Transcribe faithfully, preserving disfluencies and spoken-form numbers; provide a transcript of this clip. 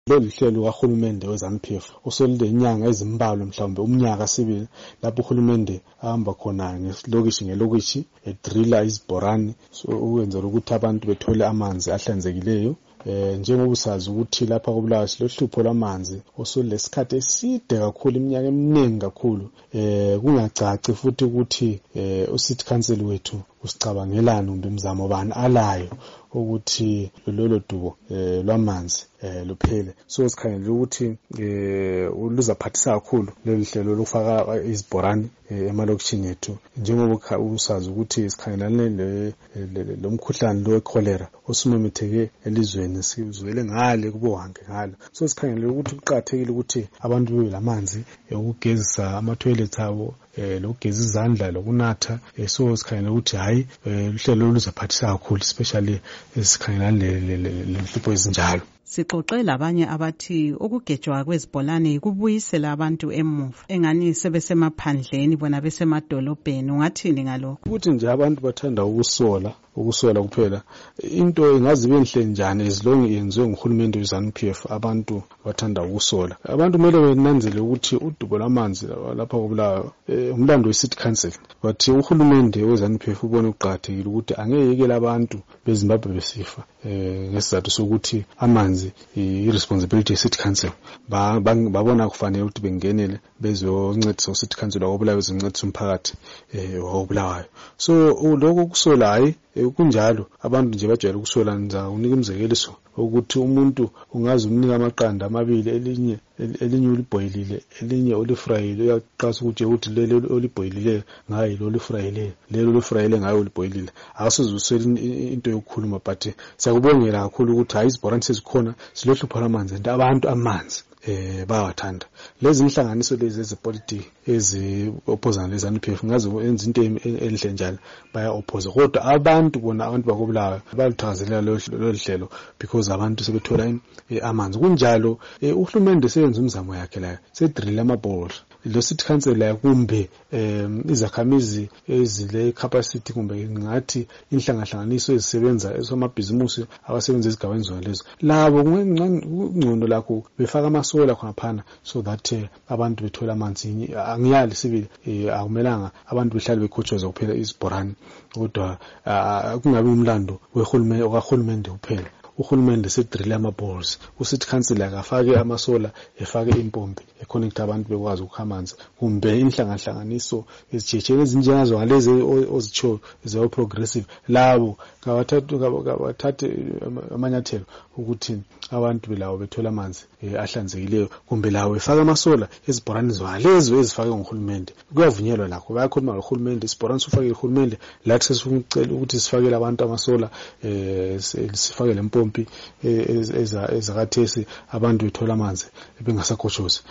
lolu hlelo kahulumende we-ZANU-P F osolinde inyanga ezimbalwa mhlawumbe umnyaka sibili lapho uhulumende ahamba khona ngesilokishi ngelokishi edrilla izibhorani so ukwenzela ukuthi abantu bethole amanzi ahlanzekileyo. Eh njengoba usazi ukuthi lapha koBulawayo silohlupho lwamanzi osolesikhathi eside kakhulu iminyaka eminingi kakhulu eh kungacaci futhi ukuthi eh uCity Council wethu usicabangelana kumbe imizamo bani alayo ukuthi lolo dubo eh lwamanzi eh luphele. So sikhangela ukuthi eh luzaphathisa kakhulu lolu hlelo lokufaka izibhorani emalokishini ethu njengoba usazi ukuthi sikhangelane lomkhuhlane lo cholera osumemetheke elizweni sizwele ngale kubohange ngalo. So sikhangela ukuthi kuqhathekile ukuthi abantu bebe lamanzi ukugezisa ama toilets abo eh lokugeza izandla lokunatha. So sikhangela ukuthi hayi uhlelo luzaphathisa kakhulu especially esikhangelane lehlupho ezinjalo. Sixoxe labanye abathi ukugejwa kwezibholane kubuyisela abantu emuva engani sebesemaphandleni bona besemadolobheni. Ungathini ngalokho? Ukuthi nje abantu bathanda ukusola ukusola kuphela into ingazi benhle njani ezilonge yenziwe nguhulumende we-ZANU-P F abantu bathanda ukusola. Abantu kumele benanzele ukuthi udubo lwamanzi lapha koBulawayo umlando we-City Council bathi uhulumende we-ZANU-P F ubone uqhathekile ukuthi angeyekela abantu beZimbabwe besifa eh ngesizathu sokuthi amanzi i-responsibility ye-City Council babona kufanele ukuthi bengenele bezoncedisa uCity Council wakoBulawayo bezoncedisa umphakathi eh wakoBulawayo. So lokho kusola hayi kunjalo abantu nje bajwayele ukusola nza unika umzekeliso ukuthi umuntu ungazi umnika amaqanda amabili elinye elinye uliboyilile elinye olifrayile uyaqasa ukuthi ukuthi lelo oliboyilile ngayi lo olifrayile lelo olifrayile ngayi oliboyilile akusoze uswele into yokukhuluma but siyakubongela kakhulu ukuthi hayi izibhorani sezikhona silohlupho lwamanzi and abantu amanzi eh bawathanda. Lezi inhlanganiso lezi ezepolitiki ezi opposana leZANU-P F ngazi enza into enhle njalo baya oppose kodwa abantu bona abantu bakoBulawayo baluthakazelela lo hlelo because abantu sebethola amanzi kunjalo. Uhulumende seyenza umzamo yakhe la sedrilla amabhori lo City Council la kumbe izakhamizi ezile capacity kumbe ngathi inhlangahlanganiso ezisebenza esomabhizimusi abasebenza ezigabeni zona lezo labo kungcono lakho befaka amasola khona phana so that abantu bethola amanzi. Angiyali sibili akumelanga abantu behlale bekhotshoza kuphela izibhorani kodwa kungabe umlando wehulumende okahulumende kuphela. Uhulumende sedrilla ama-balls uCity Council akafake amasola efake impompi econnecta abantu bekwazi ukukha amanzi kumbe inhlangahlanganiso ezijejeni ezinjengazo ngalezi ozicho zeyo progressive labo kabathathu kabathathe amanyathelo ukuthi abantu belawo bethola amanzi ahlanzekileyo kumbe lawo efaka amasola ezibhorani zalezo ezifake ngohulumende. Kuyavunyelwa lakho bayakhuluma ngohulumende isibhorani sifake uhulumende lathi sesifuna ukuthi sifakele abantu amasola eh sifake lempompi ezakathesi abantu bethola amanzi bengasakhoshozi.